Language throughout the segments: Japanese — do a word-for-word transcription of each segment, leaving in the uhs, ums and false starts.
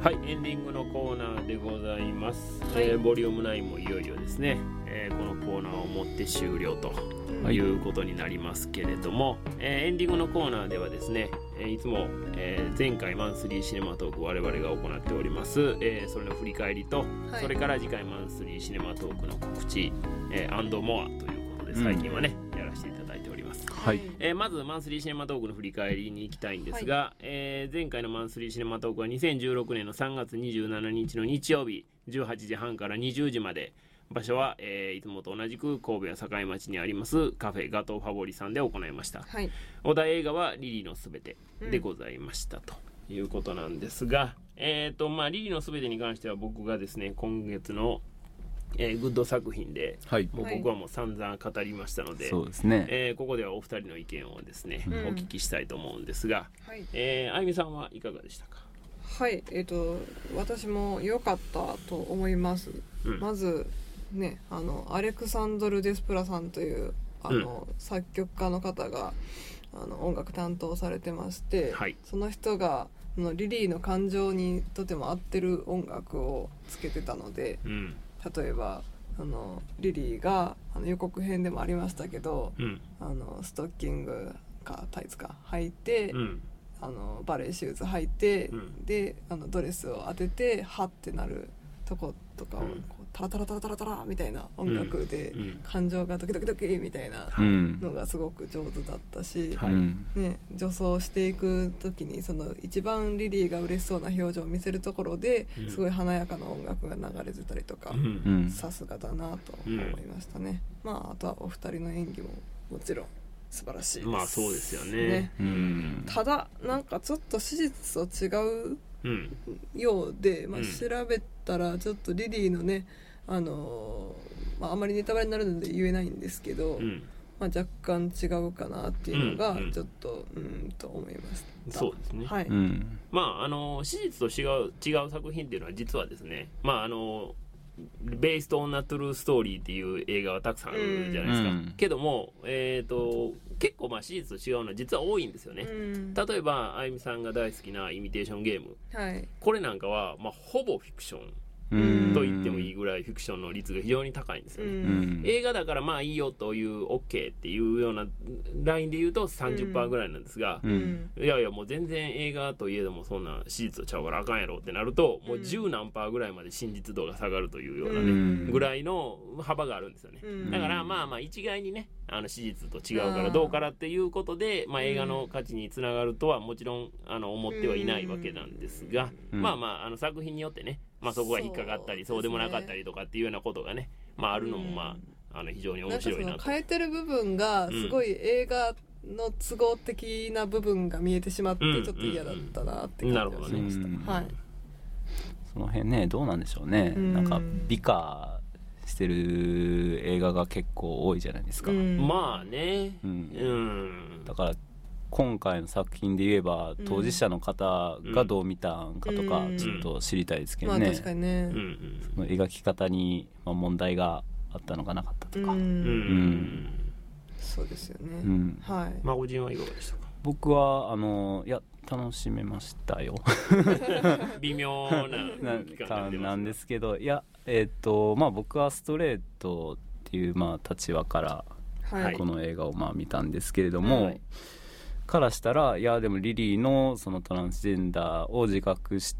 はい、エンディングのコーナーでございます、はい。えー、ボリュームナインもいよいよですね、えー、このコーナーをもって終了ということになりますけれども、はい。えー、エンディングのコーナーではですね、えー、いつも、えー、前回マンスリーシネマトーク我々が行っております、えー、それの振り返りと、はい、それから次回マンスリーシネマトークの告知、えー、アンドモアということで最近はね、うん、やらせていただいております。はい。えー、まずマンスリーシネマトークの振り返りに行きたいんですが、はい。えー、前回のマンスリーシネマトークはにせんじゅうろくねんのさんがつにじゅうしちにちの日曜日じゅうはちじはんからにじゅうじまで、場所は、えー、いつもと同じく神戸や境町にありますカフェガトーファボリさんで行いました。はい。お題映画はリリーのすべてでございました、うん、ということなんですが、えーとまあ、リリーのすべてに関しては僕がですね今月のえー、グッド作品で、はい、もう僕はもう散々語りましたので、そうですね、えー、ここではお二人の意見をですね、うん、お聞きしたいと思うんですが、はい。えー、あゆみさんはいかがでしたか？ はい、えーと私も良かったと思います、うん、まずね、あのアレクサンドル・デスプラさんというあの、うん、作曲家の方があの音楽担当されてまして、はい、その人がのリリーの感情にとても合ってる音楽をつけてたので、うん、例えばあのリリーがあの予告編でもありましたけど、うん、あのストッキングかタイツか履いて、うん、あのバレーシューズ履いて、うん、であのドレスを当ててハッてなるとことかをこうタラタラタラタラタラみたいな音楽で感情がドキドキドキみたいなのがすごく上手だったし、ね、女装していく時にその一番リリーが嬉しそうな表情を見せるところですごい華やかな音楽が流れてたりとか、さすがだなと思いましたね。まあ、あとはお二人の演技ももちろん素晴らしいです。 まあそうですよね。 うん、ただなんかちょっと史実と違うようで、まあ、調べたらちょっとリリーのね、あのーまあ、あまりネタバレになるので言えないんですけど、うん、まあ、若干違うかなっていうのがちょっと、うんうん、うんと思いました。 そうですね、はい。うん、まああの史実と違う、違う作品っていうのは実はですね、まああのベーストオンナトゥルーストーリーっていう映画はたくさんあるじゃないですか、うん、けども、えーと、結構まあ史実と違うのは実は多いんですよね、うん、例えばあゆみさんが大好きなイミテーションゲーム、はい、これなんかは、まあ、ほぼフィクションと言ってもいいぐらいフィクションの率が非常に高いんですよね、うん、映画だからまあいいよという OK っていうようなラインで言うと さんじゅっパーセント ぐらいなんですが、うん、いやいやもう全然映画といえどもそんな史実ちゃうからあかんやろってなるともうじゅう何パーぐらいまで真実度が下がるというようなね、うん、ぐらいの幅があるんですよね、うん、だからまあまあ一概にねあの史実と違うからどうからっていうことで、まあ、映画の価値につながるとはもちろんあの思ってはいないわけなんですが、うん、まあまああの作品によってね、まあ、そこが引っかかったり そう,、そうでもなかったりとかっていうようなことがね、まあ、あるのもまあ、あの非常に面白いなと。 なんかその変えてる部分がすごい映画の都合的な部分が見えてしまってちょっと嫌だったなって感じがしました、うんうんうん、はい、 その辺ねどうなんでしょうね、うん、なんか美化してる映画が結構多いじゃないですか、うん、 まあね、うんうん、だから今回の作品で言えば当事者の方がどう見たんかとかちょっと知りたいですけどね、 まあ確かにね、 その描き方に問題があったのかなかったとか、うん、うん、 そうですよね、うん、はい。 まごじんはいかがでしたか？ 僕はあのいや楽しめましたよ微妙な期間なんですけど、いやえっ、ー、とまあ僕はストレートっていうまあ立場からこの映画をまあ見たんですけれども、はい、からしたらいやでもリリーのそのトランスジェンダーを自覚して、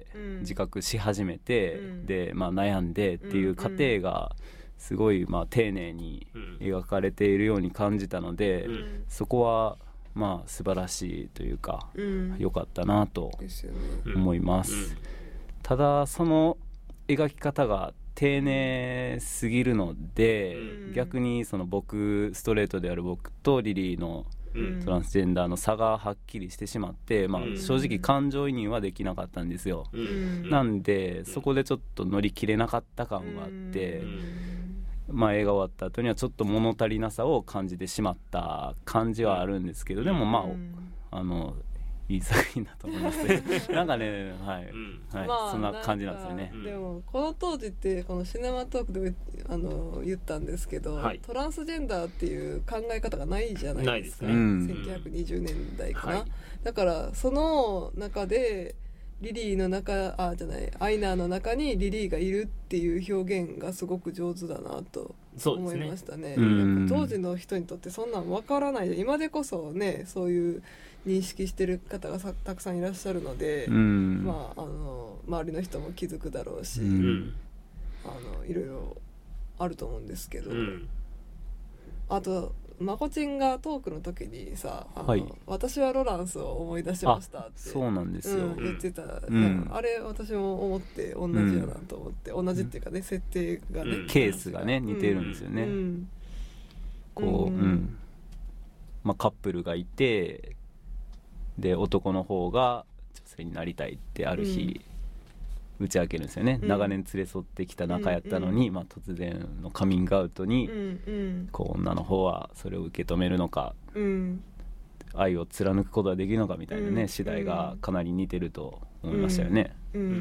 うん、自覚し始めて、うん、でまあ悩んでっていう過程がすごいまあ丁寧に描かれているように感じたので、うん、そこはまあ素晴らしいというか良、うん、かったなと思います、うんうん、ただその描き方が丁寧すぎるので、うん、逆にその僕ストレートである僕とリリーのトランスジェンダーの差がはっきりしてしまって、まあ、正直感情移入はできなかったんですよ、うん、なんでそこでちょっと乗り切れなかった感があって、うんまあ、映画終わった後にはちょっと物足りなさを感じてしまった感じはあるんですけど、でもまああのいい作品だと思いますなんかね、はい、うんはいまあ、そんな感じなんですよね。 でもこの当時ってこのシネマトークであの言ったんですけど、はい、トランスジェンダーっていう考え方がないじゃないですか、 ないですね、 せんきゅうひゃくにじゅうねんだいかな、はい、だからその中でリリーの中あじゃないアイナの中にリリーがいるっていう表現がすごく上手だなと思いましたね。やっぱ当時の人にとってそんなん分からないで、今でこそねそういう認識してる方がさたくさんいらっしゃるので、まあ、あの周りの人も気づくだろうし、あのいろいろあると思うんですけど、あとまこちんがトークの時にさあの、はい、私はロランスを思い出しましたってそうなんですよ、 うん、言ってた、うん、あれ私も思って同じやなと思って、うん、同じっていうかね設定がね、 うん、ケースがね似てるんですよね、うん、こう、うんうんまあ、カップルがいてで男の方が女性になりたいってある日、うん打ち明けるんですよね、うん、長年連れ添ってきた仲やったのに、うんうんまあ、突然のカミングアウトに、うんうん、こう女の方はそれを受け止めるのか、うん、愛を貫くことができるのかみたいなね、うん、次第がかなり似てると思いましたよね、 うんうんうん、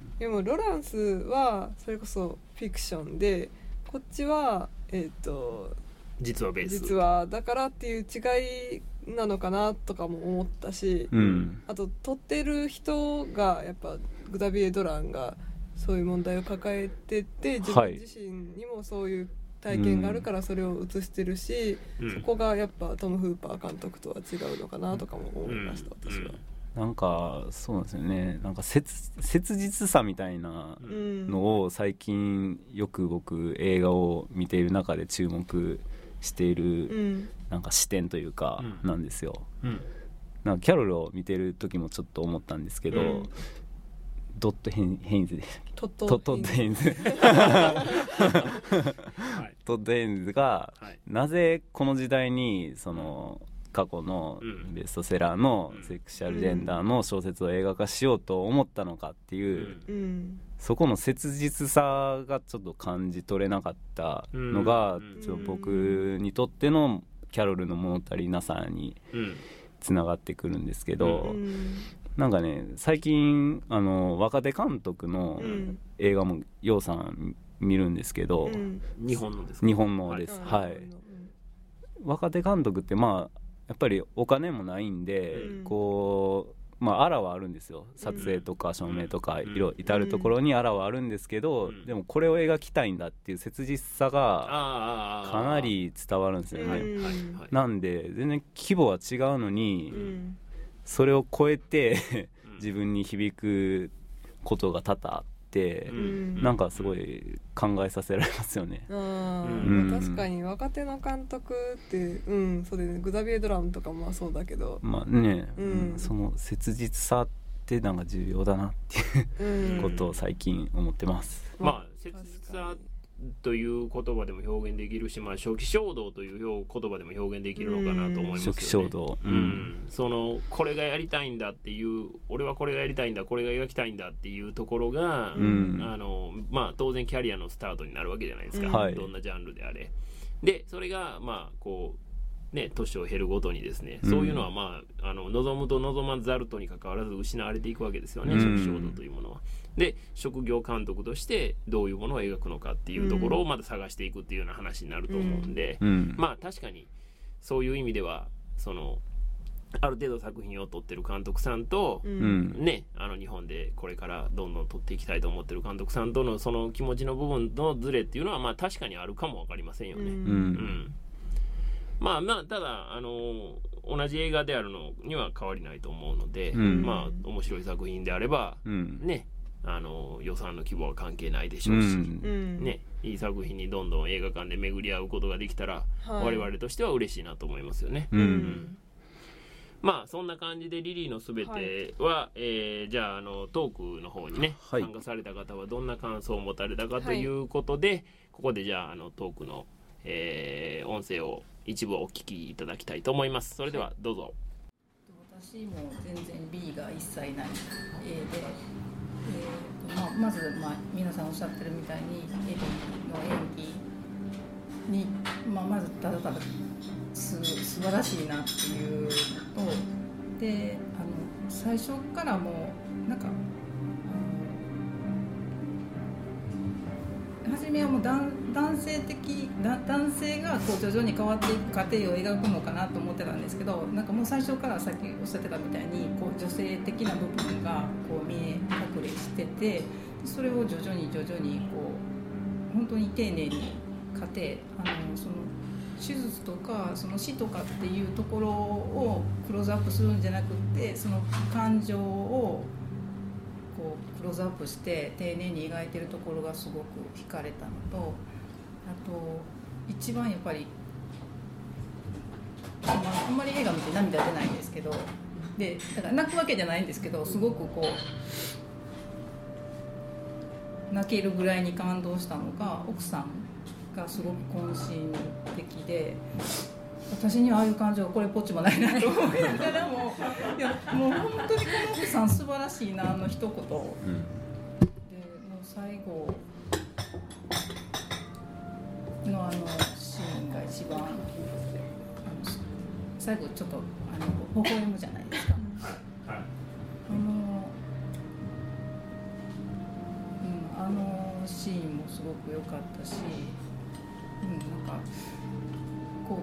でもロランスはそれこそフィクションでこっちは、えーと、 実はベース実はだからっていう違いなのかなとかも思ったし、うん、あと撮ってる人がやっぱグダビエ・ドランがそういう問題を抱えてて自分自身にもそういう体験があるからそれを映してるし、うん、そこがやっぱトム・フーパー監督とは違うのかなとかも思いました、うん、私は。 なんかそうなんですよね、なんか 切, 切実さみたいなのを最近よく僕映画を見ている中で注目しているなんか視点というかなんですよ、うんうん、なんかキャロルを見てる時もちょっと思ったんですけど、うん、ドットヘインズでトットトットヘインズトットヘインズがなぜこの時代にその過去のベストセラーのセクシャルジェンダーの小説を映画化しようと思ったのかっていう、うん、そこの切実さがちょっと感じ取れなかったのが、ちょっと僕にとってのキャロルの物足りなさにつながってくるんですけど、うん、なんかね最近あの若手監督の映画もようさん見るんですけど、うん、 日本のですか？ 日本のです、はい、はい、若手監督ってまあやっぱりお金もないんで、うん、こうまああらはあるんですよ、撮影とか照明とか、うん、色至る所にあらはあるんですけど、うん、でもこれを描きたいんだっていう切実さがかなり伝わるんですよね、うん、なんで全然規模は違うのに、うん、それを超えて自分に響くことが多々あって、うん、なんかすごい考えさせられますよね、 うんうん、確かに若手の監督って、うん、そうでね、グダビエ・ドラムとかもそうだけどまあね、うん、その切実さってなんか重要だなっていうことを最近思ってます、 うん、まあ切実さという言葉でも表現できるし、まあ、初期衝動という言葉でも表現できるのかなと思いますよね。 初期衝動、 うんうん、そのこれがやりたいんだっていう、俺はこれがやりたいんだ、これが描きたいんだっていうところが、うん、あのまあ、当然キャリアのスタートになるわけじゃないですか、うん、どんなジャンルであれ。でそれがまあこうね、年を経るごとにですね、そういうのは、まあ、あの望むと望まざるとにかかわらず失われていくわけですよね、初期衝動というものは。で職業監督としてどういうものを描くのかっていうところをまだ探していくっていうような話になると思うんで、うんうん、まあ確かにそういう意味ではそのある程度作品を撮ってる監督さんと、うん、ね、あの日本でこれからどんどん撮っていきたいと思ってる監督さんとのその気持ちの部分のズレっていうのはまあ確かにあるかも分かりませんよね、うんうん、まあまあただあの同じ映画であるのには変わりないと思うので、うん、まあ面白い作品であれば、うん、ね、あの予算の規模は関係ないでしょうし、うんね、いい作品にどんどん映画館で巡り合うことができたら、はい、我々としては嬉しいなと思いますよね、うんうん、まあそんな感じでリリーのすべては、はい、えー、じゃあ、あのトークの方にね、はい、参加された方はどんな感想を持たれたかということで、はい、ここでじゃあ、あのトークの、えー、音声を一部お聞きいただきたいと思います。それではどうぞ。 私も全然 B が一切ない A で、えーとまあ、まず、まあ、皆さんおっしゃってるみたいにエリの演技に、まあ、まずただただす素晴らしいなっていうのとで、あの最初からもうなんかあの初めはもう 男, 男性的男性がこう徐々に変わっていく過程を描くのかなと思ってたんですけど、なんかもう最初からさっきおっしゃってたみたいにこう女性的な部分がこう見え隠れしてて、それを徐々に徐々にこう本当に丁寧に過程、あのその手術とかその死とかっていうところをクローズアップするんじゃなくて、その感情をこうクローズアップして丁寧に描いてるところがすごく惹かれたのと、あと一番やっぱり、まあ、あんまり映画見て涙出ないんですけど、でだから泣くわけじゃないんですけど、すごくこう泣けるぐらいに感動したのが奥さんがすごく渾身的で、私にはああいう感情これっぽっちもないなと思いながらもいやもう本当にこの奥さん素晴らしいな、あの一言、うん、でもう最後のあのシーンが一番、あの最後ちょっとあの微笑むじゃないですか、はいはい、あの、うん、あのシーンもすごく良かったし、うん、なんかこ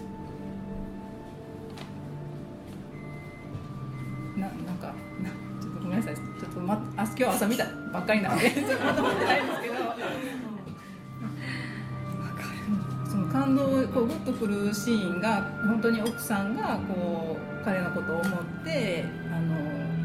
うななんかなちょっとごめんなさい、ちょっと、ま、あ今日朝見たばっかりなんでちょっとまとまってないんですけどその感動をこうグッとくるシーンが本当に奥さんがこう彼のことを思ってあの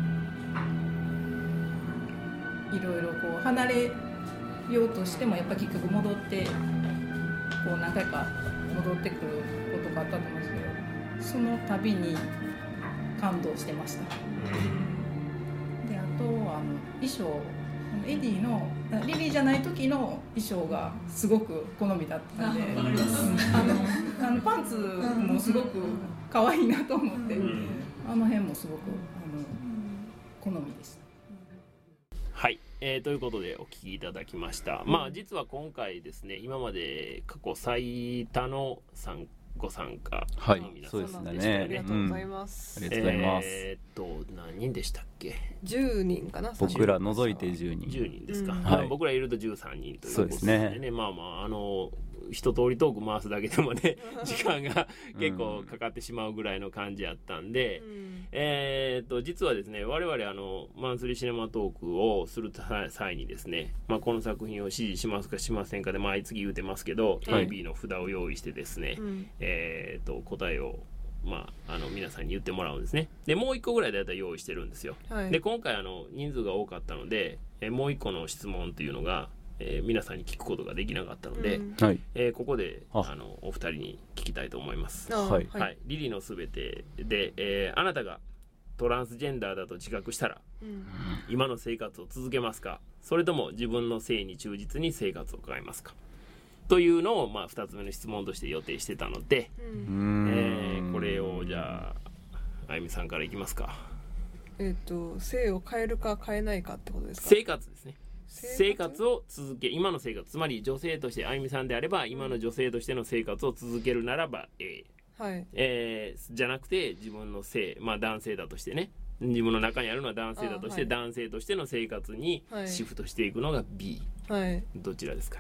いろいろこう離れようとしてもやっぱり結局戻ってこう何回か戻ってくることがあったと思うんですけど、その度に感動してました。であとあの衣装、エディのリリーじゃない時の衣装がすごく好みだったので、あのあのパンツもすごく可愛いなと思って、あの辺もすごくあの好みでした。 はい、えー、ということでお聞きいただきました、うん、まあ実は今回ですね、今まで過去最多の参ご参加の皆さんでしたね、はい、そうですね、 ありがとうございます、 うん、ありがとうございます。 えー、っと何人でしたっけ？ じゅうにんかな。 僕ら除いてじゅうにん。 じゅうにんですか、うん、 はい、 僕らいるとじゅうさんにんということですね。 そうですね。 まあまああの一通りトーク回すだけでもね時間が結構かかってしまうぐらいの感じやったんで、うん、えー、っと実はですね、我々あのマンスリーシネマトークをする際にですね、まあ、この作品を支持しますかしませんかで毎月言うてますけど、はい、エービー の札を用意してですね、うん、えー、っと答えをまあ、あの皆さんに言ってもらうんですね。でもう一個ぐらいだいたい用意してるんですよ、はい、で今回あの人数が多かったので、えもう一個の質問というのが、えー、皆さんに聞くことができなかったので、うん、えー、ここであのお二人に聞きたいと思います。はいはい、リリのすべてで、えー、あなたがトランスジェンダーだと自覚したら、うん、今の生活を続けますか、それとも自分の性に忠実に生活を変えますかというのを、まあ、ふたつめの質問として予定してたので、うん、えー、これをじゃああゆみさんからいきますか。 えっと性を変えるか変えないかってことですか？ 生活ですね。生活を続け、今の生活、つまり女性としてあゆみさんであれば今の女性としての生活を続けるならば A、はい、えー、じゃなくて自分の性、まあ男性だとしてね、自分の中にあるのは男性だとして、はい、男性としての生活にシフトしていくのが B、はい、どちらですか？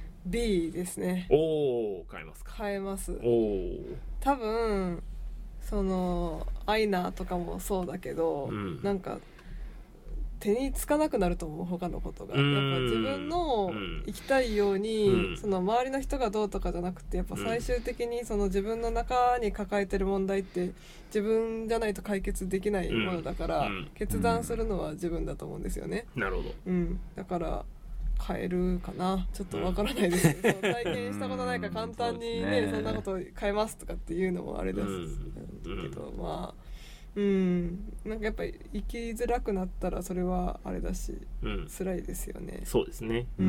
B ですね。 おー、変えますか？ 変えます。 おー、 多分そのアイナーとかもそうだけど、うん、なんか手につかなくなると思う、他のことが。やっぱ自分の生きたいように、うん、その周りの人がどうとかじゃなくて、やっぱ最終的にその自分の中に抱えてる問題って自分じゃないと解決できないものだから、うん、決断するのは自分だと思うんですよね。 なるほど、 うん、だから変えるかな。ちょっとわからないですけど、うん、体験したことないから簡単に ね, ねそんなこと変えますとかっていうのもあれです、うん、けどまあうんなんかやっぱり生きづらくなったらそれはあれだし、うん、辛いですよね。 そうですね。 うん、うん、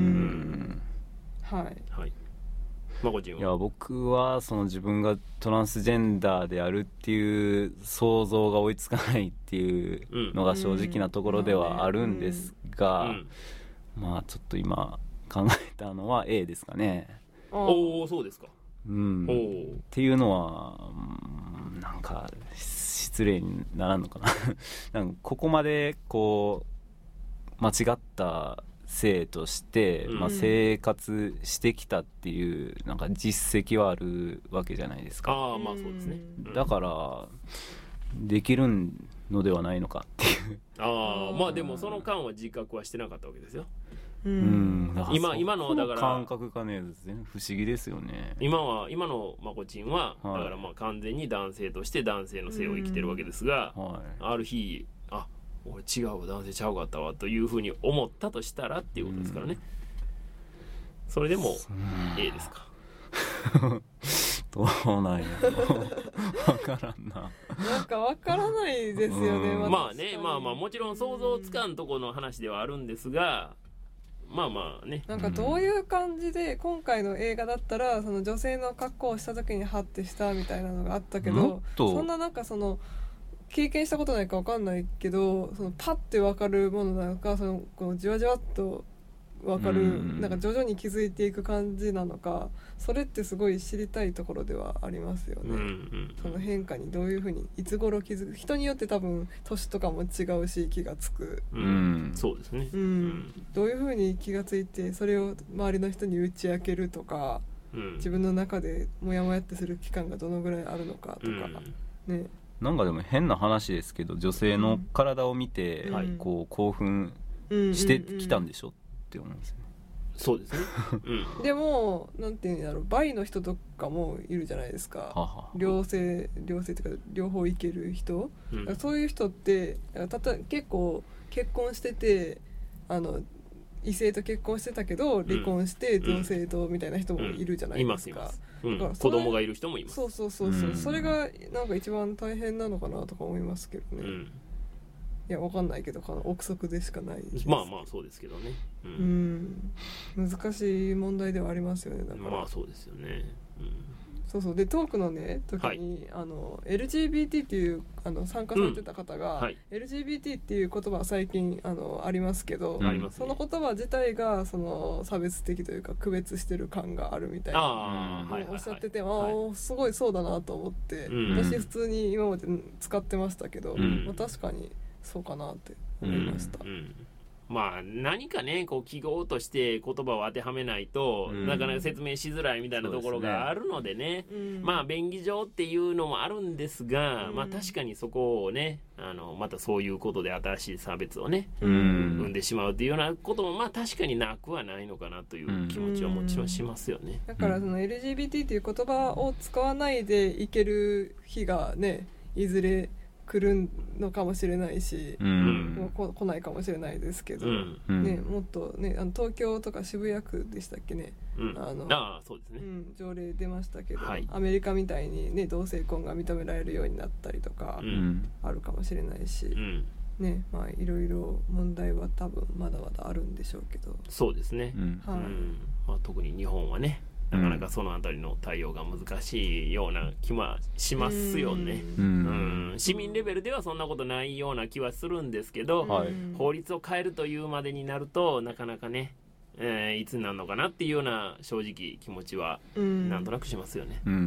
はいはい。 まこちんは？ いや僕はその自分がトランスジェンダーであるっていう想像が追いつかないっていうのが正直なところではあるんですが、うんうんうんまあちょっと今考えたのは A ですかね。 おお、そうですか。 うん。おっていうのは、うん、なんか失礼にならんのかな。なんかここまでこう間違った性として、うんまあ、生活してきたっていうなんか実績はあるわけじゃないですか。 ああまあそうですね、 うん、だからできるのではないのかっていうああまあでもその間は自覚はしてなかったわけですよ。 うん、だから今今のだから感覚がね不思議ですよね。 今は今のまこちんは、はい、だからまあ完全に男性として男性の性を生きてるわけですが、はい、ある日あ俺違うわ男性ちゃうかったわというふうに思ったとしたらっていうことですからね、うん、それでも A ですかどうなんやろ分からんななんか分からないですよね、 うん、まあねまあまあもちろん想像つかんとこの話ではあるんですがまあまあねなんかどういう感じで今回の映画だったらその女性の格好をした時にハッてしたみたいなのがあったけどそんななんかその経験したことないか分かんないけどそのパッて分かるものなのかそのこうじわじわっと分かるなんか徐々に気づいていく感じなのかそれってすごい知りたいところではありますよね、うんうん、その変化にどういうふうにいつ頃気づく人によって多分年とかも違うし気がつく、 うん、そうですね、 うん、どういうふうに気がついてそれを周りの人に打ち明けるとか、うん、自分の中でモヤモヤってする期間がどのぐらいあるのかとか、うん、ねなんかでも変な話ですけど女性の体を見て、うん、こう興奮してきたんでしょって思うんですよね。 そうですね、 うん、でもなんていうんだろうバイの人とかもいるじゃないですか。はは両性両性というか両方いける人、うん、そういう人ってたた結構結婚しててあの異性と結婚してたけど離婚して同性とみたいな人もいるじゃないですか、 うんうん、いますいます、うん、子供がいる人もいます。 そうそうそうそう、うん、それがなんか一番大変なのかなとか思いますけどね、うん、いやわかんないけど憶測でしかないです。 まあまあそうですけどね、 うん、うん、難しい問題ではありますよね。だからまあそうですよね、うん、 そうそうでトークのね時に、はい、あの エルジービーティー っていうあの参加されてた方が、うんはい、エルジービーティー っていう言葉は最近あのありますけど、うん、その言葉自体がその差別的というか区別してる感があるみたいなおっしゃってて、はい、あすごいそうだなと思って、うん、私普通に今まで使ってましたけど、うんまあ、確かにそうかなって思いました、うんうんまあ何かねこう記号として言葉を当てはめないと、うん、なかなか説明しづらいみたいなところがあるのでね、うん、まあ便宜上っていうのもあるんですが、うん、まあ確かにそこをねあのまたそういうことで新しい差別をね、うん、生んでしまうっていうようなこともまあ確かになくはないのかなという気持ちはもちろんしますよね、 だからその エルジービーティー っていう言葉を使わないでいける日がねいずれ来るのかもしれないし、うん、もうこ来ないかもしれないですけど、うんね、もっと、ね、あの東京とか渋谷区でしたっけね、 うん、あのあそうですね、 うん、条例出ましたけど、 はい、 アメリカみたいに、ね、同性婚が認められるようになったりとか、うん、あるかもしれないし、うんねまあ、いろいろ問題は多分まだまだあるんでしょうけど。 そうですね、うんはいうんまあ、特に日本はねなかなかそのあたりの対応が難しいような気はしますよね、うんうん、市民レベルではそんなことないような気はするんですけど、はい、法律を変えるというまでになるとなかなかね、えー、いつになるのかなっていうような正直気持ちはなんとなくしますよね、うんうんうん、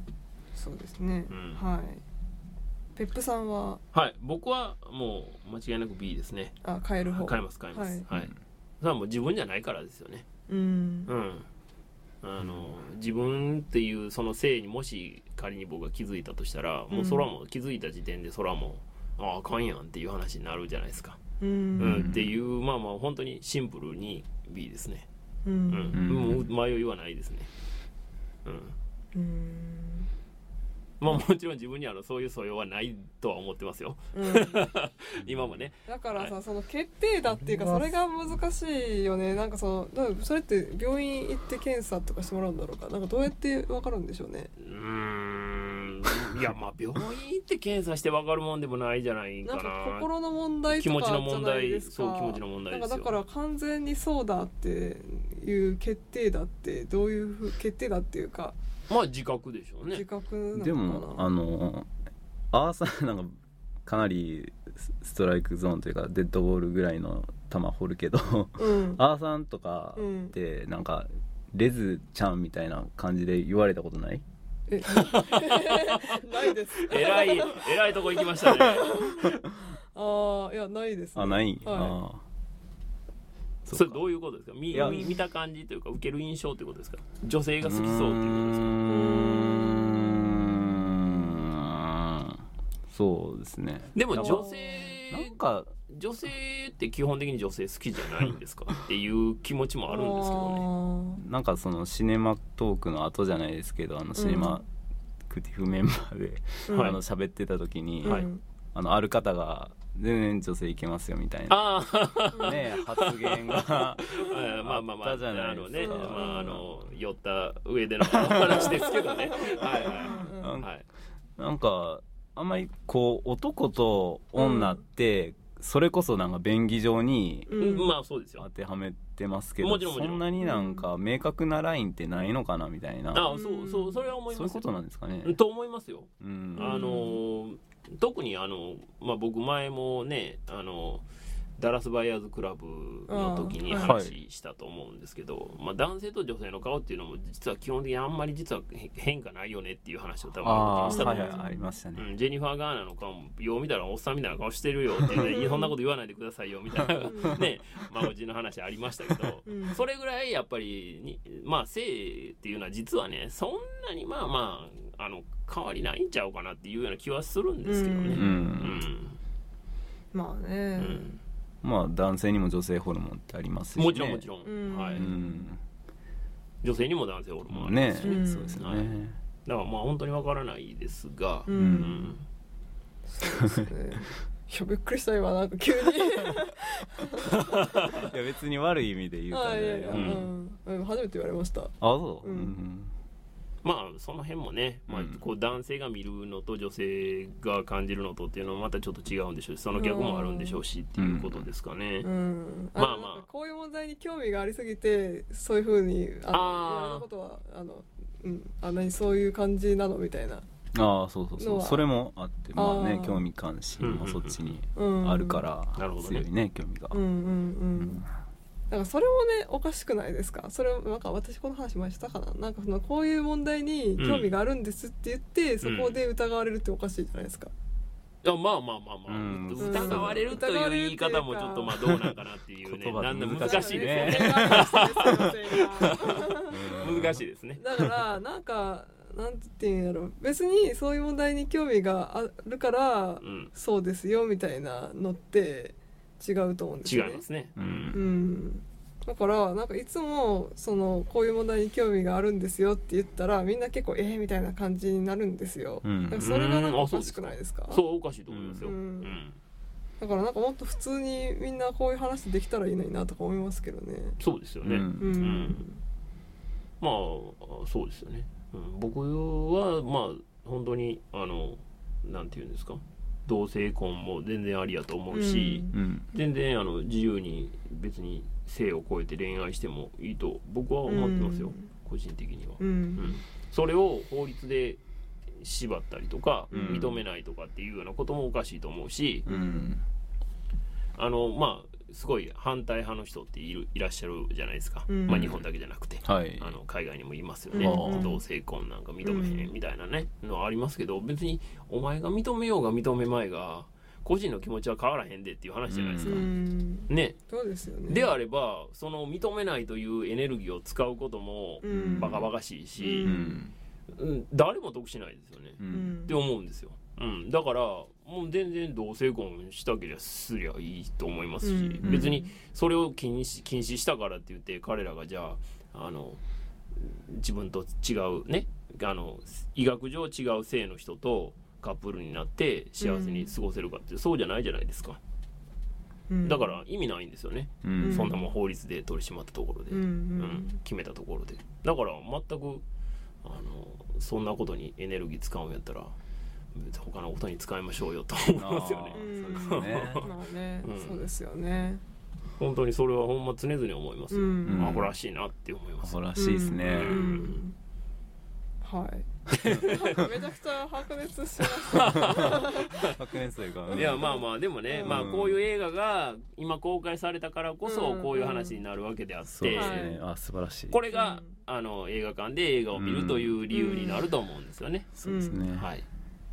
そうですね、うん、はいペップさんははい、僕はもう間違いなく B ですね。 あ、変える方変えます変えます、はいはい、それはもう自分じゃないからですよね、うん、うんあの自分っていうその性にもし仮に僕が気づいたとしたら、うん、もうそれはもう気づいた時点でそれはもうああかんやんっていう話になるじゃないですか、うんうん、っていうまあまあ本当にシンプルに B ですね、うんうん、もう迷いはないですね、うんうんまあもちろん自分にはそういう素養はないとは思ってますよ、うん、今もねだからさ、はい、その決定だっていうかそれが難しいよね。なんかそのそれって病院行って検査とかしてもらうんだろうか。なんかどうやって分かるんでしょうね。 うーんいやまあ病院行って検査して分かるもんでもないじゃないかな。 なんか心の問題とかじゃないですか。 そう気持ちの問題ですよ。 なんかだから完全にそうだっていう決定だってどういうふ決定だっていうかまあ自覚でしょうね。 自覚なのかな。 でもあのアーサーなんかかなりストライクゾーンというかデッドボールぐらいの球掘るけど、うん、アーサーとかってなんかレズちゃんみたいな感じで言われたことない？ えないです。 えらいえらいとこ行きましたね。 ああいやないです、ね。 あない。 はい、 あそれどういうことですか？ 見, 見た感じというか受ける印象ということですか？女性が好きそうっていうことですか？うーんそうですね。 でも女性なんか女性って基本的に女性好きじゃないんですかっていう気持ちもあるんですけどね。 なんかそのシネマトークの後じゃないですけど、あのシネマクティフメンバーで、うん、あの喋ってた時に、はい、あのある方が全然女性いけますよみたいなね発言があったじゃないですか。 まああの寄った上での話ですけどね。はいはい。 なんかあんまりこう男と女って、うんそれこそなんか便宜上に当てはめてますけど、そんなになんか明確なラインってないのかなみたいな。 ああそうそうそれは思います。 そういうことなんですかね。 と思いますよ。うん、あの特にあのまあ僕前もねあのダラスバイヤーズクラブの時に話したと思うんですけど、まあ、男性と女性の顔っていうのも実は基本的にあんまり実は変化ないよねっていう話を多分あの時にしたと思うんですよ。 ありましたね、 うん、ジェニファー・ガーナーの顔もよう見たらおっさんみたいな顔してるよって、ね、そんなこと言わないでくださいよみたいなねまあうちの話ありましたけど、それぐらいやっぱりにまあ性っていうのは実はねそんなにまあまああの変わりないんちゃうかなっていうような気はするんですけどね。うんうん、 まあね、うんまあ男性にも女性ホルモンってありますしね。 もちろんもちろん、うん、はい、うん、女性にも男性ホルモンありますしね、 ね、そうですね、はい、 だからまあ本当にわからないですが、 うんうん、そうですねいやびっくりした今なんか急にいや別に悪い意味で言うとね、 いやいや、うんうん、初めて言われました。あそう、 うんうんまあその辺もね、まあ、こう男性が見るのと女性が感じるのとっていうのはまたちょっと違うんでしょうし、その逆もあるんでしょうしっていうことですかね、 うんうん、まあまあこういう問題に興味がありすぎてそういうふうにああ言われたことはあの、うん、あ何そういう感じなのみたいな。 ああそうそうそうそれもあってまあね興味関心もそっちにあるから強いね、ね、興味が。 うんうんうん、うんだからそれもねおかしくないですか？それなんか私この話前したかな、なんかそのこういう問題に興味があるんですって言って、うん、そこで疑われるっておかしいじゃないですか。 いやまあまあまあまあ、うん、疑われるという言い方もちょっとまあどうなんかなっていうねなんだ難しいですね難しいですね。 だからなんかなんていうんやろ別にそういう問題に興味があるから、うん、そうですよみたいなのって違うと思うんですよね。 違いますね、うんうん、だからなんかいつもそのこういう問題に興味があるんですよって言ったらみんな結構えーみたいな感じになるんですよ、うん、だからそれがなんかおかしくないですか？ そう、そうおかしいと思いますよ、うんうん、 だからなんかもっと普通にみんなこういう話できたらいいのになとか思いますけどね。 そうですよね、うんうん、まあそうですよね、うん、僕はまあ本当にあのなんていうんですか同性婚も全然ありやと思うし、うん、全然あの自由に別に性を超えて恋愛してもいいと僕は思ってますよ、うん、個人的には、うんうん、それを法律で縛ったりとか、うん、認めないとかっていうようなこともおかしいと思うし、うん、あのまあすごい反対派の人っているいらっしゃるじゃないですか、うんまあ、日本だけじゃなくて、はい、あの海外にもいますよね、うん、同性婚なんか認めへんみたいなね、うん、のありますけど別にお前が認めようが認めまいが個人の気持ちは変わらへんでっていう話じゃないですか、うん、ね。 そうですよね。 であればその認めないというエネルギーを使うこともバカバカしいし、うんうん、誰も得しないですよね、うん、って思うんですよ、うん、だからもう全然同性婚したけりゃすりゃいいと思いますし、うん、別にそれを禁止、禁止したからって言って彼らがじゃあ、あの自分と違うねあの医学上違う性の人とカップルになって幸せに過ごせるかって、うん、そうじゃないじゃないですか、うん、だから意味ないんですよね、うん、そんなもん法律で取り締まったところで、うんうん、決めたところでだから全くあのそんなことにエネルギー使うんやったら他のことに使いましょうよと思いますよね。 そうですね。まあね、うん、そうですよね。 本当にそれはほんま常々思いますよ。うん、アホらしいなって思います。 アホらしいですね。うんうんはい。めちゃくちゃ白熱しました。 白熱というか。 いやまあまあでもね、うん、まあこういう映画が今公開されたからこそこういう話になるわけであって、そうですね。あ素晴らしい。 これが、うん、あの映画館で映画を見るという理由になると思うんですよね。 そうですね。 はい。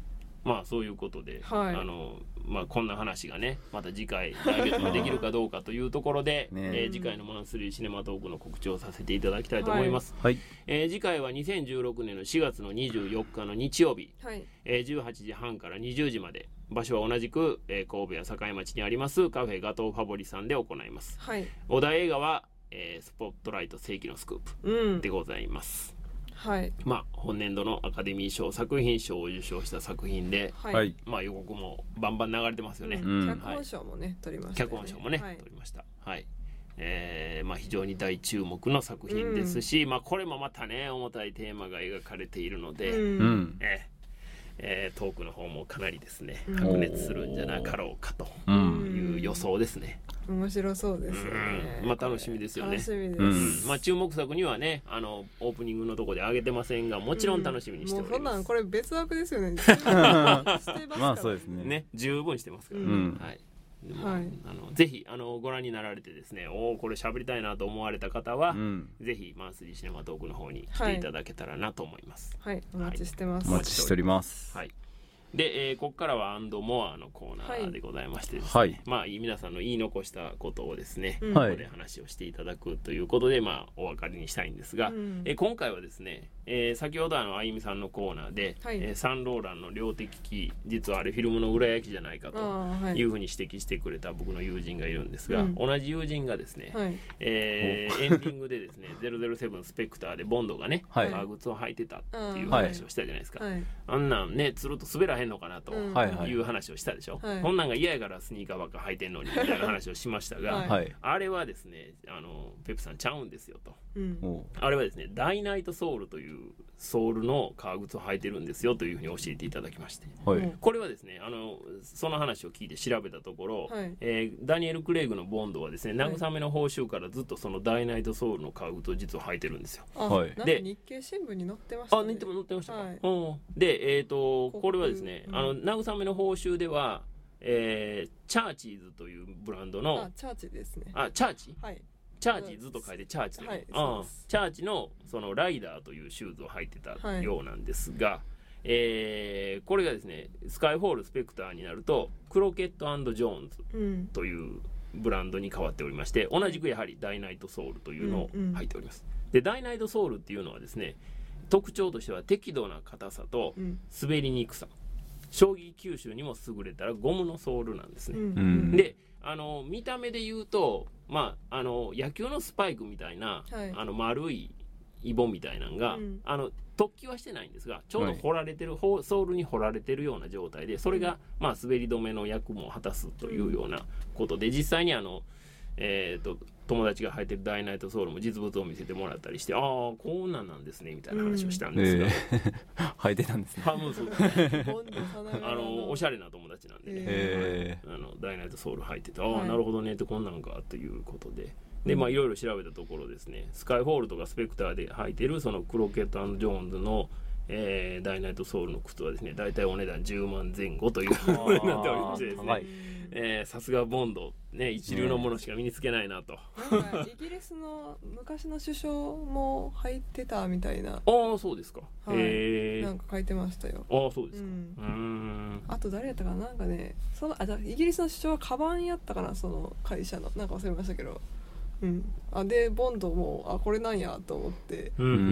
まあそういうことで、 はい、 あのまあ、こんな話がねまた次回来月もできるかどうかというところで、ねえー、次回のマンスリーシネマトークの告知をさせていただきたいと思います、 はいえー、次回はにせんじゅうろくねんのしがつのにじゅうよっかの日曜日、 はいえー、じゅうはちじはんからにじゅうじまで、場所は同じく、えー、神戸や境町にありますカフェガトーファボリさんで行います、 はい、 お題映画は、えー、スポットライト世紀のスクープでございます、 うん、はい、 まあ、本年度のアカデミー賞作品賞を受賞した作品で、 はい、 まあ、予告もバンバン流れてますよね、 うん、脚本賞もね、はい、取りましたね、 脚本賞もね、 はい、 取りました、はい、えーまあ、非常に大注目の作品ですし、うん、まあ、これもまたね重たいテーマが描かれているので、うんえーえー、トークの方もかなりですね白熱するんじゃなかろうかという予想ですね。 面白そうですよね、 うん、まあ楽しみですよね。 楽しみです、 うん、まあ注目作にはねあのオープニングのところで上げてませんが、もちろん楽しみにしております、 うん、もうそんなんこれ別枠ですよねまあそうですねね十分してますから、ね、 うん、 はいでも、はい、あのぜひあのご覧になられてですね、おおこれ喋りたいなと思われた方は、うん、ぜひマンスリーシネマトークの方に来ていただけたらなと思います。 はい、はい、お待ちしてます、 はい、お待ちしております。 はい。で、えー、ここからはアンドモアのコーナーでございましてですね、 はい、 まあ皆さんの言い残したことをですね、 うん、 ここで話をしていただくということで、まあお別れにしたいんですが、うん、えー、今回はですね、えー、先ほどあのあゆみさんのコーナーで、はい、えー、サンローランの量的機実はあれフィルムの裏焼きじゃないかというふうに指摘してくれた僕の友人がいるんですが、うん、同じ友人がですね、はい、えー、エンディングでですねゼロゼロセブンスペクターでボンドがね、はい、革靴を履いてたっていう話をしたじゃないですか、はい、あんなんねつるっと滑らへんのかなと、うんいう話をしたでしょ、はい、こんなんが嫌やからスニーカーばっか履いてんのにみたいな話をしましたが、はい、あれはですねあのペプさんちゃうんですよと、うん、あれはですねダイナイトソールというソールの革靴を履いてるんですよというふうに教えていただきまして、はい、これはですねあのその話を聞いて調べたところ、はい、えー、ダニエル・クレイグのボンドはですね慰めの報酬からずっとそのダイナイトソールの革靴を実は履いてるんですよ。 はい、で日経新聞に載ってましたね。 あ、載って載ってましたか、はい、うん、で、えーと、これはですね、うん、あの慰めの報酬では、えー、チャーチーズというブランドのあチャーチですね。 あチャーチ、 はい、 チャーチずっと書いてチャーチという、はい、あチャーチのそのライダーというシューズを履いてたようなんですが、はい、えー、これがですねスカイフォールスペクターになるとクロケット&ジョーンズというブランドに変わっておりまして、同じくやはりダイナイトソウルというのを履いております、うんうん、でダイナイトソウルっていうのはですね特徴としては適度な硬さと滑りにくさ、将棋吸収にも優れたらゴムのソールなんですね、うんうん、であの見た目で言うと、まあ、あの野球のスパイクみたいな、はい、あの丸いイボみたいなのが、うん、あの突起はしてないんですがちょうど掘られてる、はい、ソールに掘られてるような状態でそれが、うんまあ、滑り止めの役も果たすというようなことで、実際にあの、えーと友達が履いてるダイナイトソールも実物を見せてもらったりして、ああこんなんなんですねみたいな話をしたんですが、うんえー、履いてたんですね。 あもうそうですねあのおしゃれな友達なんでね、えー、あのダイナイトソール履いてて、ああ、はい、なるほどねってこんなんかということで、でまあいろいろ調べたところですね、スカイフォールとかスペクターで履いてるそのクロケット&ジョーンズのえー、ダイナイトソウルの靴はですねだいたいお値段じゅうまんぜん後というふうになっておりましてですね、えー、さすがボンド、ね、一流のものしか身につけないなと、 なんかイギリスの昔の首相も履いてたみたいな。ああそうですか、 はい、えー、なんか書いてましたよ。 ああそうですか、うん、うーんあと誰やったかな、なんかねそのあじゃイギリスの首相はカバンやったかな、その会社のなんか忘れましたけど、うん、あでボンドもあこれなんやと思って、うんうん、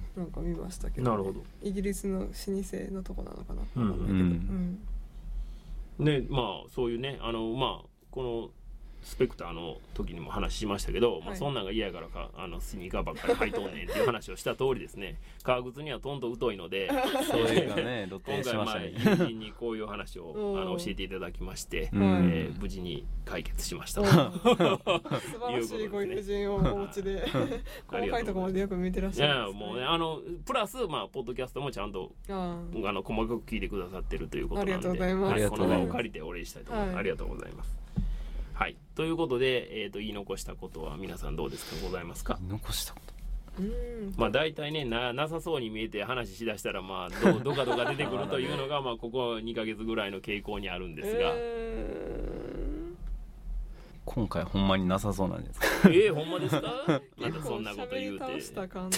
なんか見ましたけど、ね、 なるほどイギリスの老舗のとこなのかな、うんうんうんうん、ねまあそういうねあのまあこのスペクターの時にも話しましたけど、はいまあ、そんなんが嫌やからかあのスニーカーばっかり履いとんねんっていう話をした通りですね革靴にはとんと疎いのでそれがね露呈しましたね。 今回まあ友人にこういう話をあの教えていただきまして、えー、無事に解決しました素晴らしいご友人をお持ちで細かいところまでよく見てらっしゃるんですね。 いやもうねあのプラス、まあ、ポッドキャストもちゃんとああの細かく聞いてくださってるということなんで、 ありがとうございます、 はい、この場を借りてお礼したいと思います、はい、ありがとうございます。はい、ということで、えーと、言い残したことは皆さんどうですか、ございますか。 言い残したことうんまあ大体ね な, なさそうに見えて話しだしたらまあ ど, どかどか出てくるというのがまあここにかげつぐらいの傾向にあるんですが、えー、 今回ほんまになさそうなんですかえー、ほんまですかまたそんなこと言うて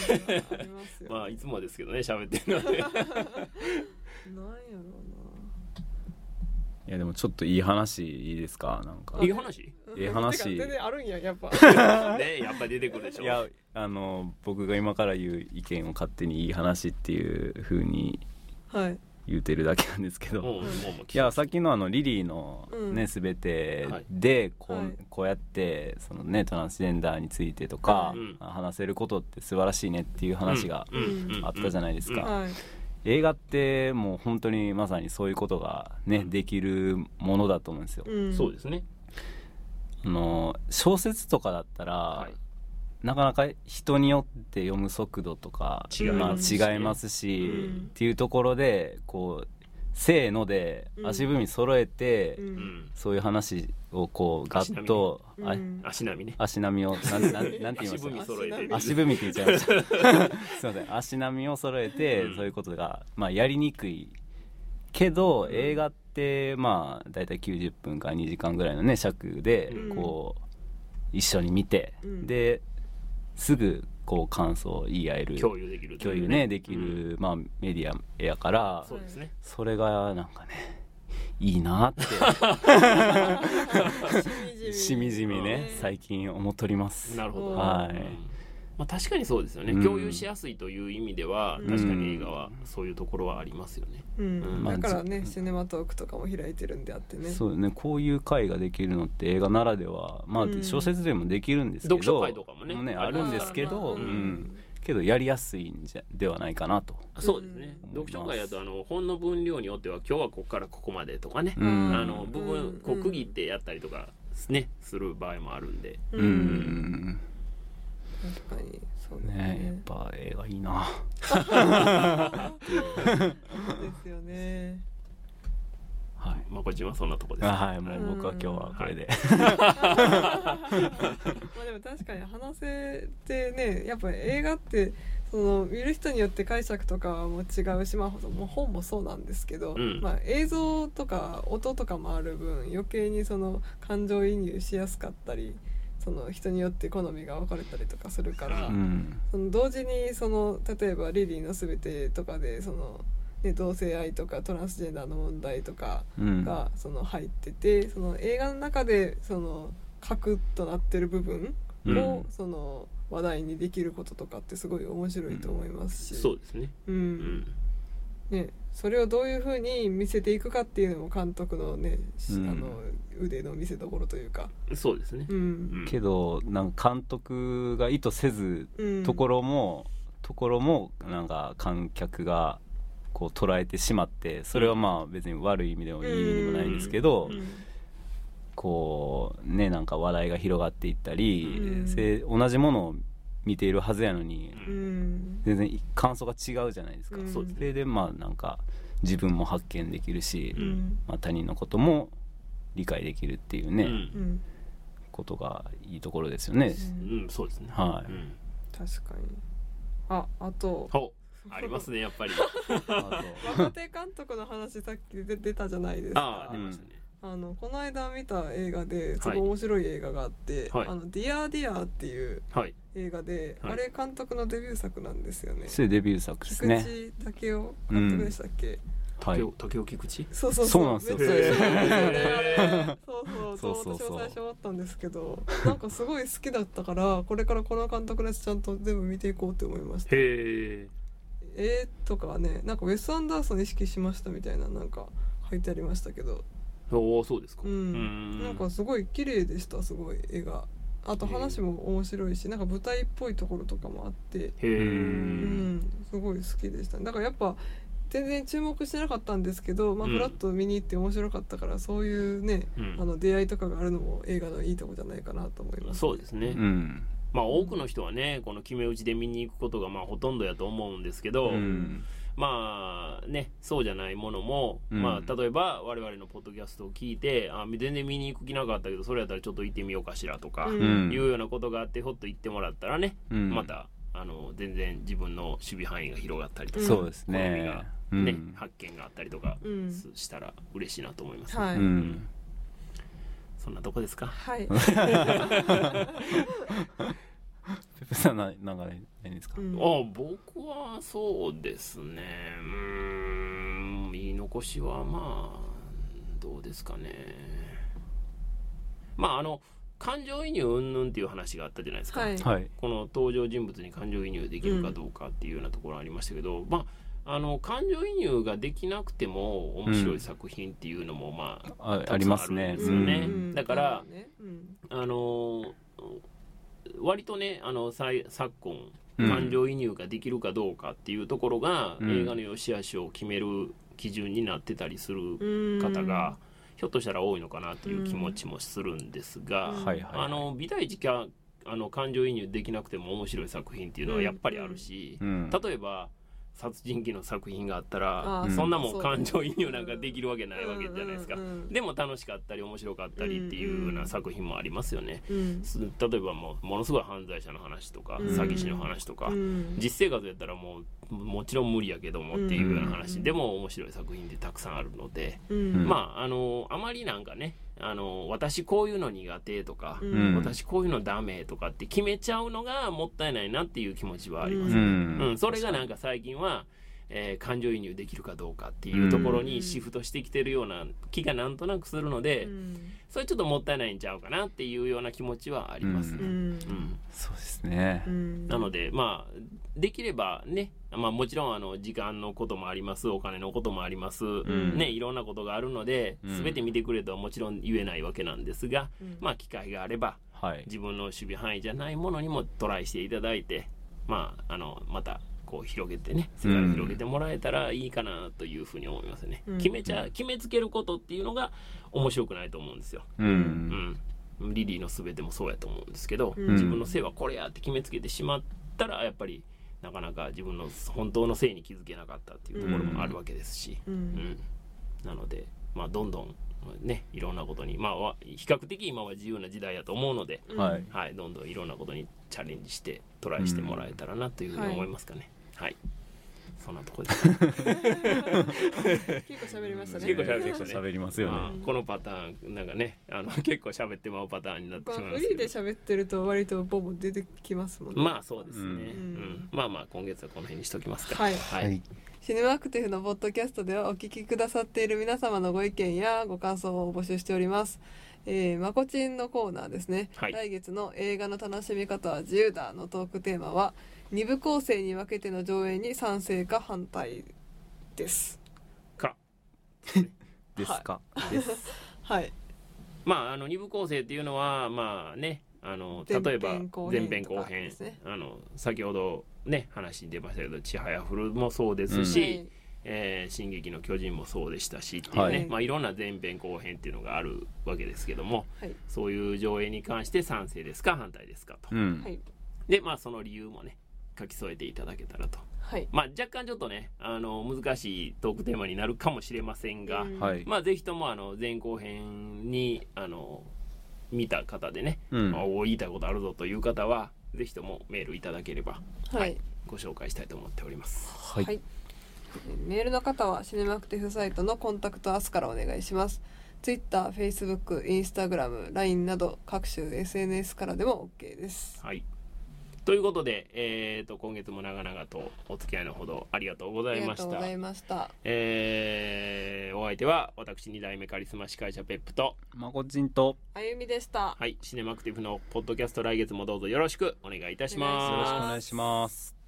まあいつもですけどね喋ってるのでなんやろうないやでもちょっといい話いいですか？なんかいい話いい話全然あるんややっぱねやっぱ出てくるでしょ。 いやあの僕が今から言う意見を勝手にいい話っていう風に言うてるだけなんですけど、 はい、 いやさっきのあのリリーのね、うん、全てでこう、はい、こうやってそのねトランスジェンダーについてとか、うん、話せることって素晴らしいねっていう話があったじゃないですか。はい、映画ってもう本当にまさにそういうことがねできるものだと思うんですよ。 うん、そうですね。 あの小説とかだったら、はい、なかなか人によって読む速度とか違いますし、まあ、違いますし、うん、っていうところでこうせーので足踏み揃えて、うん、そういう話をこうガッと足並みね足並みをなんなんなんて言いました？ 足踏み揃えて足踏みって言っちゃいましたすいません。足並みを揃えて、うん、そういうことがまあやりにくいけど、うん、映画ってまあだいたいきゅうじゅっぷんからにじかんぐらいのね尺でこう、うん、一緒に見て、うん、ですぐこう感想を言い合える共有できる共有ねできる、うん、まあメディアやからそうですね。 それがなんかねいいなってしみじみね最近思っとります。 なるほど。 はい。 まあ、確かにそうですよね、うん、共有しやすいという意味では、うん、確かに映画はそういうところはありますよね、 うんうん、だからねシネマトークとかも開いてるんであってね。 そうね、こういう会ができるのって映画ならでは、まあ、小説でもできるんですけど、 うん、読書会とかも ね, ねあるんですけど、うんうん、けどやりやすいんじゃではないかなと。 そうですね、読書会だとあの本の分量によっては今日はここからここまでとかね、うん、あの部分こう区切ってやったりとか、ね、する場合もあるんで、 うん、うん確かにそうです ね, ねやっぱ映画いいなですよね。 はい、まあこっちはそんなとこです、ね、 はい、もう僕は今日はこれで、 うん、まあでも確かに話せてねやっぱり映画ってその見る人によって解釈とかも違うし、まあ、もう本もそうなんですけど、うんまあ、映像とか音とかもある分余計にその感情移入しやすかったりその人によって好みが分かれたりとかするから、うん、その同時にその例えばリリーのすべてとかでその、ね、同性愛とかトランスジェンダーの問題とかがその入ってて、うん、その映画の中でその核となってる部分をその話題にできることとかってすごい面白いと思いますし、 うん、そうですね、 うんうんね、それをどういう風に見せていくかっていうのも監督のね、うん、あの腕の見せ所というか。 そうですね、 うん、けどなんか監督が意図せずところも、うん、ところもなんか観客がこう捉えてしまってそれはまあ別に悪い意味でもいい意味でもないんですけど、うんうん、こうねなんか話題が広がっていったり、うん、同じものを見ているはずやのに、うん、全然感想が違うじゃないですか、うん、それでまあなんか自分も発見できるし、うんまあ、他人のことも理解できるっていうね、うん、ことがいいところですよね、 うんうん、そうですね、 はい、 うん、確かに。あ、あとありますねやっぱり若手監督の話さっき出, 出たじゃないですか。 あ出ましたね。 あのこの間見た映画ですごい面白い映画があって、はい、あのディアーディアーっていう映画で、はい、あれ監督のデビュー作なんですよね。 それデビュー作ですね。 菊池武雄監督でしたっけ、うんはい、 竹尾菊池そうそうそうなんですよ。 そうそうそう私も最初思ったんですけどなんかすごい好きだったからこれからこの監督のやつちゃんと全部見ていこうって思いました。 へーえー、とかねなんかウェス・アンダーソン意識しましたみたいななんか書いてありましたけど。 おそうですか、 うん、うんなんかすごい綺麗でしたすごい絵が。あと話も面白いしなんか舞台っぽいところとかもあってへー、うん、 すごい好きでした。だからやっぱ全然注目してなかったんですけど、まあ、フラッと見に行って面白かったから、うん、そういうね、うん、あの出会いとかがあるのも映画のいいとこじゃないかなと思います、ね、 そうですね、うんまあ、多くの人はねこの決め打ちで見に行くことがまあほとんどやと思うんですけど、うん、まあねそうじゃないものも、うんまあ、例えば我々のポッドキャストを聞いてあ全然見に行く気なかったけどそれやったらちょっと行ってみようかしらとか、うん、いうようなことがあってほっと行ってもらったらね、うん、またあの全然自分の守備範囲が広がったりとか、 そうですね、 好みがね、うん、発見があったりとかしたら嬉しいなと思います、ねはいうん、 そんなとこですか。 はいペペさんななんかないですか、 うん、あ僕はそうですねうーん言い残しはまあどうですかね。まああの感情移入云々っていう話があったじゃないですか、 はい、 この登場人物に感情移入できるかどうかっていうようなところありましたけど、うん、まああの感情移入ができなくても面白い作品っていうのもまあ、うん、 あ, ありますね。 ですよね、うん、だから、 うん、 あの割とねあの昨今感情移入ができるかどうかっていうところが、うん、映画の良し悪しを決める基準になってたりする方がひょっとしたら多いのかなという気持ちもするんですが、あの美大時かあの感情移入できなくても面白い作品っていうのはやっぱりあるし、うん、例えば殺人鬼の作品があったら、うん、そんなもん感情移入なんかできるわけないわけじゃないですか、うんうんうん、でも楽しかったり面白かったりっていうような作品もありますよね、うん、例えばもうものすごい犯罪者の話とか、うん、詐欺師の話とか、うん、実生活やったらもうもちろん無理やけどもっていうような話、うん、でも面白い作品ってたくさんあるので、うん、まああのあまりなんかねあの私こういうの苦手とか、うん、私こういうのダメとかって決めちゃうのがもったいないなっていう気持ちはあります、うんうん、それがなんか最近は、えー、感情移入できるかどうかっていうところにシフトしてきてるような気がなんとなくするので、うん、それちょっともったいないんちゃうかなっていうような気持ちはあります、うんうん、 そうですね、 なのでまあできればね、まあ、もちろんあの時間のこともあります、お金のこともあります、うんね、いろんなことがあるので、うん、全て見てくれとはもちろん言えないわけなんですが、うん、まあ機会があれば、はい、自分の守備範囲じゃないものにもトライしていただいて、まあ、あのまたこう広げてね世界を広げてもらえたらいいかなというふうに思いますね、うん、決めちゃ決めつけることっていうのが面白くないと思うんですよ、うんうん、リリーの全てもそうやと思うんですけど、うん、自分のせいはこれやって決めつけてしまったらやっぱりなかなか自分の本当のせいに気づけなかったっていうところもあるわけですし、うんうん、なので、まあ、どんどんねいろんなことに、まあ、比較的今は自由な時代だと思うので、はいはい、どんどんいろんなことにチャレンジしてトライしてもらえたらなというふうに思いますかね、はいはい、そんなところです結構喋りましたね結構喋りましたね喋りますよね、 まあ、このパターンなんかねあの結構喋ってまうパターンになってしまいますけど、 フリーで喋ってると割とボボ出てきますもんね。 まあそうですね、うんうん、まあまあ今月はこの辺にしときますか。 はい、はい、シネマアクティブのポッドキャストではお聞きくださっている皆様のご意見やご感想を募集しております。えー、まこちんのコーナーですね、はい、来月の映画の楽しみ方は自由だのトークテーマはに部構成に分けての上映に賛成か反対ですかですか、 はい、 ですはい、 まああのに部構成っていうのはまあねあの例えば前編後編、ね、あの先ほどね話に出ましたけどちはやふるもそうですし、うんはいえー、進撃の巨人もそうでしたしっていうね、はいまあ、いろんな前編後編っていうのがあるわけですけども、はい、そういう上映に関して賛成ですか反対ですかと、うん、でまあその理由もね書き添えていただけたらと、はいまあ、若干ちょっとねあの難しいトークテーマになるかもしれませんが、うんまあ、ぜひともあの前後編にあの見た方でね、うん、言いたいことあるぞという方はぜひともメールいただければ、はいはい、ご紹介したいと思っております。 はい、はい、メールの方はシネマクティフサイトのコンタクトアスからお願いします。Twitter、Facebook、Instagram、ライン など各種 エスエヌエス からでも OK です。 はいということで、えー、と今月も長々とお付き合いのほどありがとうございました。ありがとうございました。えー、お相手は私に代目カリスマ司会者ペップとまこちんとあゆみでした。 はい、シネマクティブのポッドキャスト来月もどうぞよろしくお願いいたします。 よろしくお願いします。